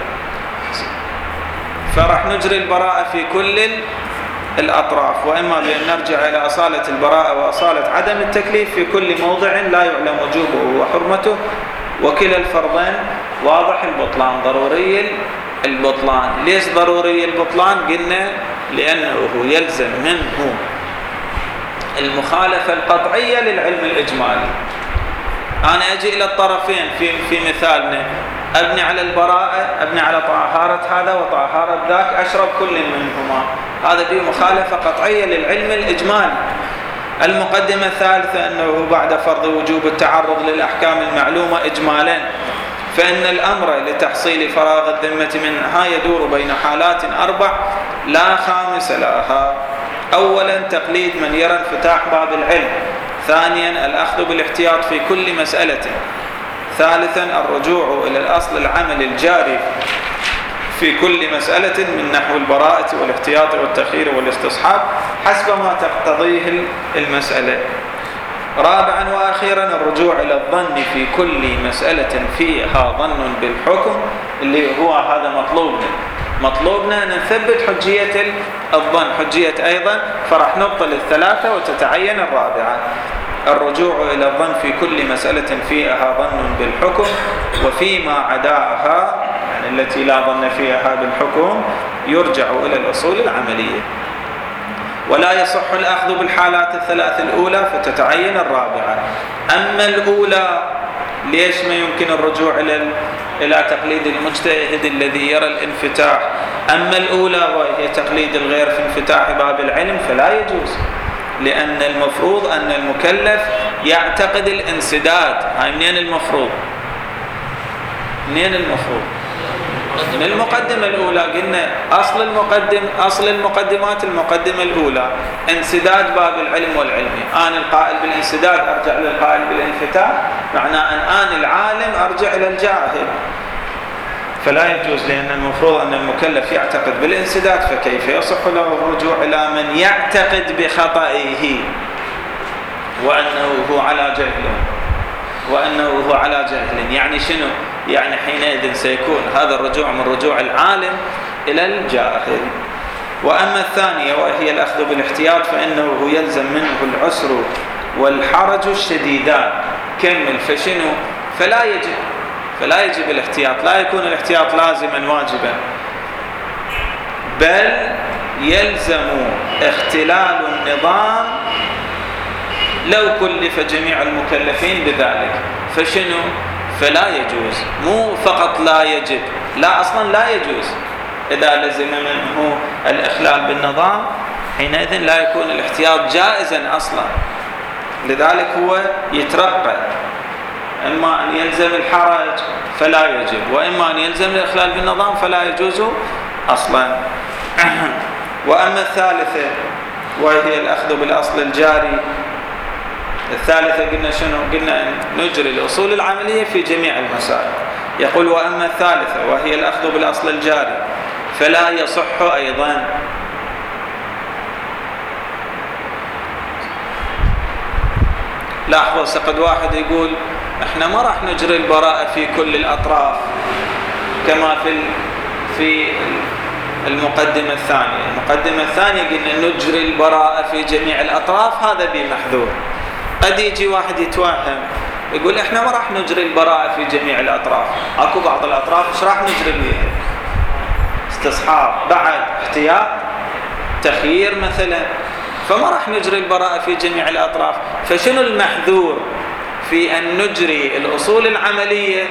فرح نجري البراءة في كل الأطراف. وإما بأن نرجع إلى أصالة البراءة وأصالة عدم التكليف في كل موضع لا يعلم وجوبه وحرمته، وكلا الفرضين واضح البطلان، ضروري البطلان. ليش ضروري البطلان؟ قلنا لأنه يلزم منه المخالفة القطعية للعلم الإجمالي. أنا أجي إلى الطرفين في مثالنا، أبني على البراءة، أبني على طهارة هذا وطهارة ذاك، أشرب كل منهما، هذا فيه مخالفة قطعية للعلم الإجمالي. المقدمة الثالثة أنه بعد فرض وجوب التعرض للأحكام المعلومة إجمالا، فإن الأمر لتحصيل فراغ الذمة منها يدور بين حالات 4 لا خامس لها: أولا تقليد من يرى انفتاح باب العلم، ثانيا الأخذ بالاحتياط في كل مسألة، ثالثا الرجوع إلى الأصل العمل الجاري في كل مسألة من نحو البراءة والاحتياط والتخيير والاستصحاب حسب ما تقتضيه المسألة، رابعا وأخيرا الرجوع إلى الظن في كل مسألة فيها ظن بالحكم، اللي هو هذا مطلوبنا أن نثبت حجية الظن، حجية أيضا، فرح نبطل 3 وتتعين 4. الرجوع إلى الظن في كل مسألة فيها ظن بالحكم، وفيما عداها يعني التي لا ظن فيها بالحكم يرجع إلى الأصول العملية. ولا يصح الأخذ بالحالات 3 الأولى فتتعين 4. أما الأولى ليش ما يمكن الرجوع إلى تقليد المجتهد الذي يرى الانفتاح؟ أما الأولى وهي تقليد الغير في انفتاح باب العلم فلا يجوز، لأن المفروض أن المكلف يعتقد الانسداد. هاي منين المفروض؟ من المقدمة الأولى قلنا أصل المقدمات المقدمة الأولى انسداد باب العلم والعلمي. أنا القائل بالانسداد أرجع للقائل بالانفتاح، معناه أن العالم أرجع إلى الجاهل، فلا يجوز، لأن المفروض أن المكلف يعتقد بالانسداد، فكيف يصح له الرجوع إلى من يعتقد بخطئه وأنه هو على جهل؟ يعني شنو؟ يعني حينئذ سيكون هذا الرجوع من رجوع العالم إلى الجاهل. وأما الثانية وهي الأخذ بالاحتياط فإنه يلزم منه العسر والحرج الشديدان. كمل. فشنو؟ فلا يجب الاحتياط، لا يكون الاحتياط لازما واجبا، بل يلزم اختلال النظام لو كلف جميع المكلفين بذلك. فشنو؟ فلا يجوز، مو فقط لا يجب، لا أصلا لا يجوز. إذا لزم منه الإخلال بالنظام حينئذ لا يكون الاحتياط جائزا أصلا، لذلك هو يترقى، إما أن يلزم الحرج فلا يجب، وإما أن يلزم الإخلال بالنظام فلا يجوز أصلا. وأما الثالثة وهي الأخذ بالأصل الجاري، الثالثة قلنا شنو؟ قلنا أن نجري الأصول العملية في جميع المسائل. يقول وأما الثالثة وهي الأخذ بالأصل الجاري فلا يصح أيضا. لاحظوا سقد واحد يقول احنا ما راح نجري البراءة في كل الأطراف كما في المقدمة الثانية قلنا نجري البراءة في جميع الأطراف، هذا بمحذور. قد يجي واحد يتوهم يقول احنا ما راح نجري البراءة في جميع الأطراف، اكو بعض الأطراف ايش راح نجري بيها؟ استصحاب، بعد احتياط، تخيير مثلا، فما راح نجري البراءة في جميع الأطراف. فشنو المحذور في أن نجري الأصول العملية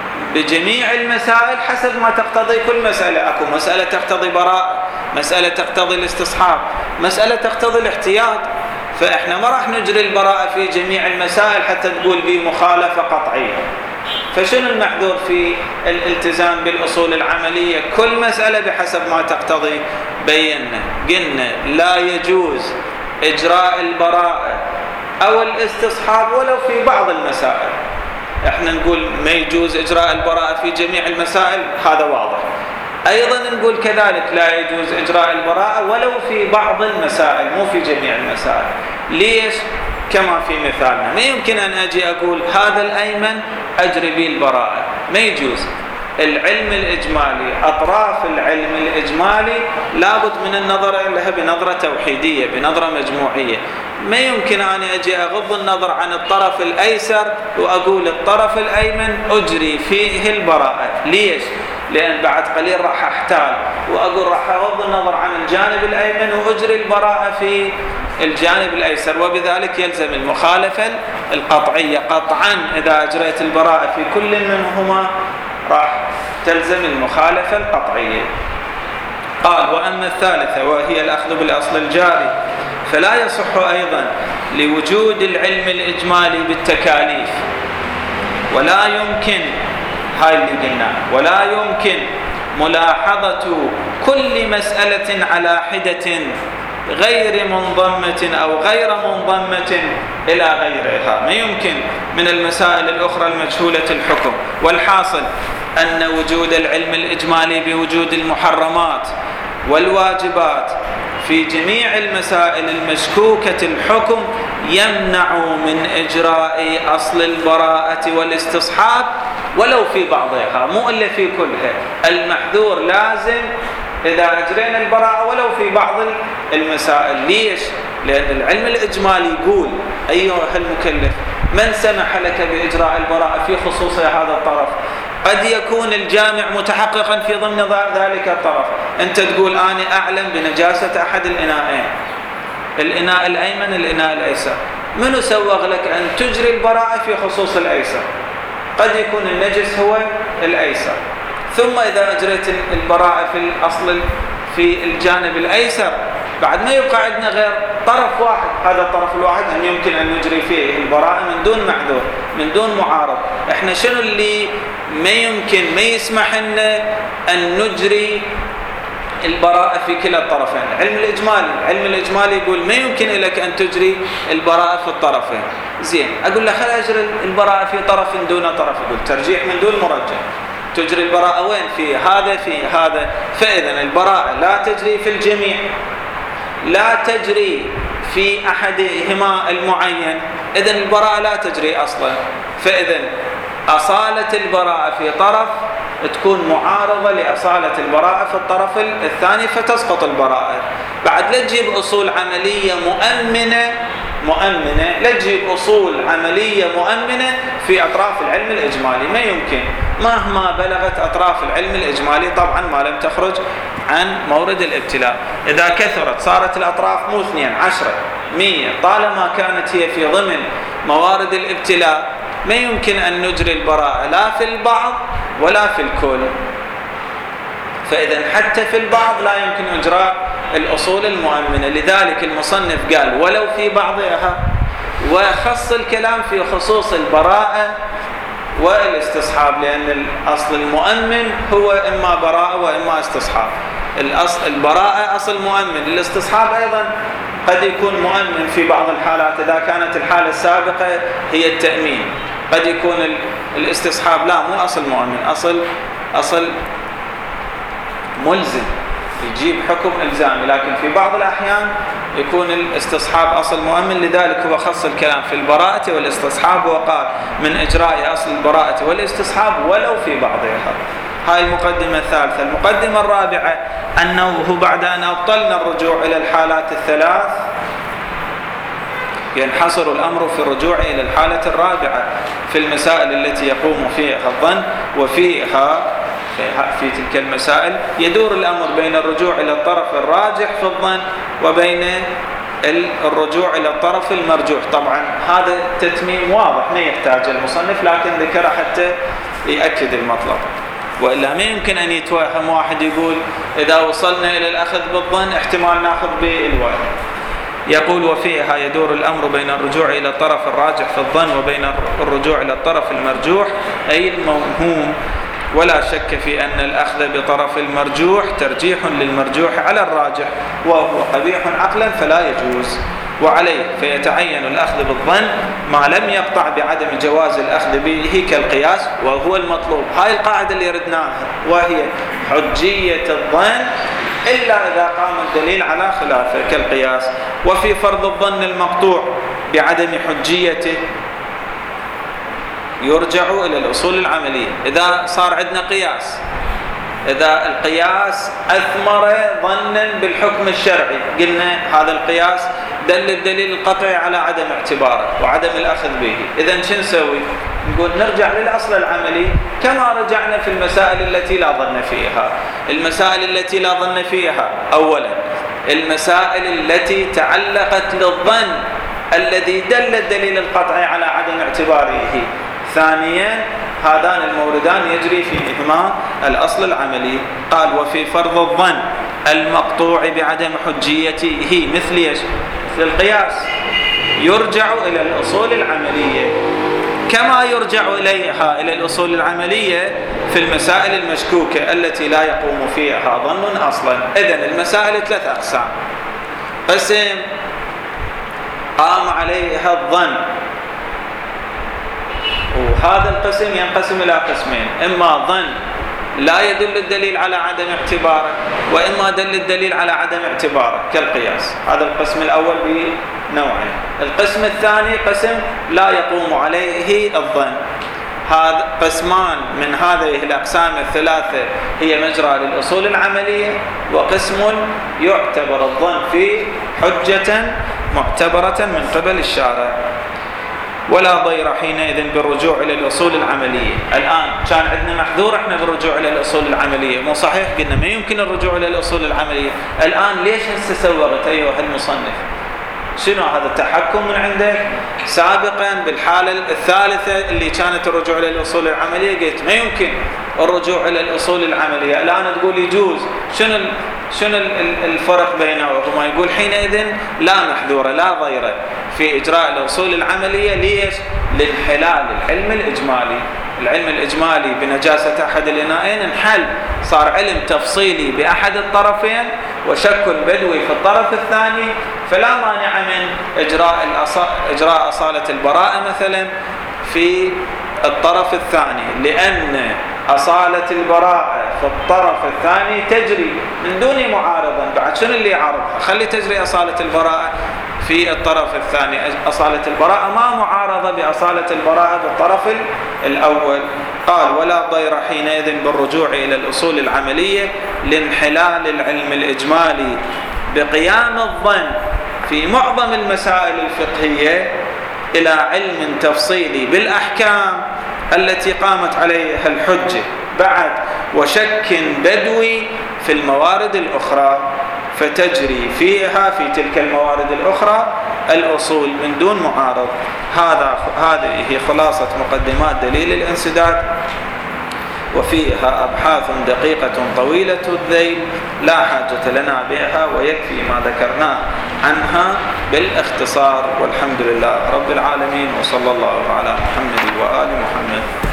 بجميع المسائل حسب ما تقتضي كل مسألة؟ اكو مسألة تقتضي براءة، مسألة تقتضي الاستصحاب، مسألة تقتضي الاحتياط، فإحنا ما راح نجري البراءة في جميع المسائل حتى تقول بمخالفة قطعية. فشنو المحذور في الالتزام بالأصول العملية؟ كل مسألة بحسب ما تقتضي. بينا قلنا لا يجوز إجراء البراءة أو الاستصحاب ولو في بعض المسائل. إحنا نقول ما يجوز إجراء البراءة في جميع المسائل، هذا واضح. أيضا نقول كذلك لا يجوز إجراء البراءة ولو في بعض المسائل، مو في جميع المسائل. ليش؟ كما في مثالنا ما يمكن أن أجي أقول هذا الأيمن أجري به البراءة، ما يجوز. العلم الإجمالي، أطراف العلم الإجمالي لابد من النظر لها بنظرة توحيدية، بنظرة مجموعية. ما يمكن أن أجي أغض النظر عن الطرف الأيسر وأقول الطرف الأيمن أجري فيه البراءة. ليش؟ لأن بعد قليل راح أحتال وأقول راح أغض النظر عن الجانب الأيمن وأجري البراءة في الجانب الأيسر، وبذلك يلزم المخالفة القطعية. قطعا إذا أجريت البراءة في كل منهما راح تلزم المخالفة القطعية. قال وأما الثالثة وهي الأخذ بالأصل الجاري فلا يصح أيضا لوجود العلم الإجمالي بالتكاليف، ولا يمكن، هاي اللي قلنا، ولا يمكن ملاحظة كل مسألة على حدة غير منضمة أو غير منضمة إلى غيرها. ما يمكن من المسائل الأخرى المجهولة الحكم. والحاصل أن وجود العلم الإجمالي بوجود المحرمات والواجبات في جميع المسائل المشكوكة الحكم يمنع من إجراء أصل البراءة والاستصحاب ولو في بعضها، مو إلا في كلها. المحذور لازم إذا أجرينا البراءة ولو في بعض المسائل. ليش؟ لأن العلم الإجمالي يقول أيها المكلف من سمح لك بإجراء البراءة في خصوص هذا الطرف؟ قد يكون الجامع متحققا في ضمن ذلك الطرف. أنت تقول أنا أعلم بنجاسة أحد الإناءين، الإناء الأيمن الإناء الأيسر، من سوغ لك أن تجري البراءة في خصوص الأيسر؟ قد يكون النجس هو الأيسر. ثم إذا أجريت البراءة في الأصل في الجانب الأيسر، بعد ما يبقى عندنا غير طرف واحد، هذا الطرف الواحد هم يمكن أن نجري فيه البراءة من دون معذور، من دون معارض. إحنا شنو اللي ما يسمح لنا أن نجري البراءة في كلا الطرفين؟ علم الإجمالي يقول ما يمكن لك أن تجري البراءة في الطرفين. زين، أقول له خل أجري البراءة في طرف دون طرف، يقول ترجيح من دون مرجح. تجري البراءة وين؟ في هذا. فإذا البراءة لا تجري في الجميع، لا تجري في أحدهما المعين، إذن البراءة لا تجري أصلا. فإذا أصالة البراءة في طرف تكون معارضة لأصالة البراءة في الطرف الثاني، فتسقط البراءة. بعد لا تجيب أصول عملية مؤمنة، لا تجيب أصول عملية مؤمنة في أطراف العلم الإجمالي، ما يمكن مهما بلغت أطراف العلم الإجمالي، طبعا ما لم تخرج عن مورد الابتلاء. إذا كثرت صارت الأطراف مو 2 10 100، طالما كانت هي في ضمن موارد الابتلاء ما يمكن أن نجري البراءة لا في البعض ولا في الكل. فإذا حتى في البعض لا يمكن إجراء الأصول المؤمنة. لذلك المصنف قال ولو في بعضها، وخص الكلام في خصوص البراءة والاستصحاب، لأن الأصل المؤمن هو إما براءة وإما استصحاب. البراءة أصل مؤمن، الاستصحاب أيضا قد يكون مؤمن في بعض الحالات إذا كانت الحالة السابقة هي التأمين. قد يكون الاستصحاب لا، مو أصل مؤمن، أصل ملزم، يجيب حكم إلزامي، لكن في بعض الأحيان يكون الاستصحاب أصل مؤمن. لذلك هو خص الكلام في البراءة والاستصحاب، وقال من إجراء أصل البراءة والاستصحاب ولو في بعضها. هاي المقدمة الثالثة. المقدمة الرابعة أنه بعد أن أبطلنا الرجوع إلى الحالات الثلاث، ينحصر الأمر في الرجوع إلى الحالة الرابعة في المسائل التي يقوم فيها الظن، وفيها في تلك المسائل يدور الأمر بين الرجوع إلى الطرف الراجح في الظن وبين الرجوع إلى الطرف المرجوح. طبعا هذا تتميم واضح ما يحتاج المصنف، لكن ذكر حتى يأكد المطلب، وإلا ما يمكن أن يتوهم واحد يقول إذا وصلنا إلى الأخذ بالظن احتمال نأخذ بالوهم. يقول وفيها يدور الأمر بين الرجوع إلى الطرف الراجح في الظن وبين الرجوع إلى الطرف المرجوح أي الموهوم، ولا شك في أن الأخذ بطرف المرجوح ترجيح للمرجوح على الراجح، وهو قبيح عقلا فلا يجوز، وعليه فيتعين الأخذ بالظن ما لم يقطع بعدم جواز الأخذ به كالقياس، وهو المطلوب. هاي القاعدة اللي ردناها، وهي حجية الظن إلا إذا قام الدليل على خلافه كالقياس. وفي فرض الظن المقطوع بعدم حجيته يرجع إلى الأصول العملية. إذا صار عندنا قياس، إذا القياس أثمر ظنا بالحكم الشرعي، قلنا هذا القياس دل الدليل القطعي على عدم اعتباره وعدم الأخذ به، إذن شو نسوي؟ نقول نرجع للأصل العملي كما رجعنا في المسائل التي لا ظن فيها. المسائل التي لا ظن فيها، أولا المسائل التي تعلقت للظن الذي دل الدليل القطعي على عدم اعتباره. ثانيا هذان الموردان يجري فيهما الأصل العملي. قال وفي فرض الظن المقطوع بعدم حجيته مثل القياس يرجع إلى الأصول العملية كما يرجع إليها إلى الأصول العملية في المسائل المشكوكة التي لا يقوم فيها ظن أصلا. إذن المسائل 3 أقسام. قسم قام عليها الظن، وهذا القسم ينقسم إلى قسمين: إما ظن لا يدل الدليل على عدم اعتباره، وإما دل الدليل على عدم اعتباره كالقياس. هذا القسم الأول بنوعين. القسم الثاني قسم لا يقوم عليه الظن. هذا قسمان من هذه الأقسام الثلاثة هي مجرى للأصول العملية، وقسم يعتبر الظن فيه حجة معتبرة من قبل الشارع، ولا ضير حينئذ بالرجوع إلى الأصول العملية. الآن كان عندنا محذور احنا بالرجوع إلى الأصول العملية، مو صحيح؟ قلنا ما يمكن الرجوع إلى الأصول العملية. الآن ليش تسوغت أيها المصنف؟ شنو هذا التحكم من عندك؟ سابقا بالحالة الثالثة اللي كانت الرجوع إلى الأصول العملية قلت ما يمكن الرجوع إلى الأصول العملية، الآن تقول يجوز. شنو الفرق بينهما؟ يقول حينئذ لا محذورة لا ضيرة في إجراء الأصول العملية. ليش؟ لانحلال العلم الإجمالي. العلم الإجمالي بنجاسة أحد الإناءين انحل، صار علم تفصيلي بأحد الطرفين وشك بدوي في الطرف الثاني، فلا مانع من إجراء أصالة البراءة مثلا في الطرف الثاني، لأن أصالة البراءة في الطرف الثاني تجري من دون معارضة. بعد شنو اللي يعارضها؟ خلي تجري أصالة البراءة في الطرف الثاني. أصالة البراءة ما معارضة بأصالة البراءة بالطرف الأول. قال ولا ضير حينئذ بالرجوع إلى الأصول العملية لانحلال العلم الإجمالي بقيام الظن في معظم المسائل الفقهية إلى علم تفصيلي بالأحكام التي قامت عليها الحجة بعد وشك بدوي في الموارد الأخرى، فتجري فيها في تلك الموارد الأخرى الأصول من دون معارض. هذه هي خلاصة مقدمات دليل الانسداد، وفيها أبحاث دقيقة طويلة الذيل لا حاجة لنا بها، ويكفي ما ذكرناه عنها بالاختصار. والحمد لله رب العالمين، وصلى الله على محمد وآل محمد.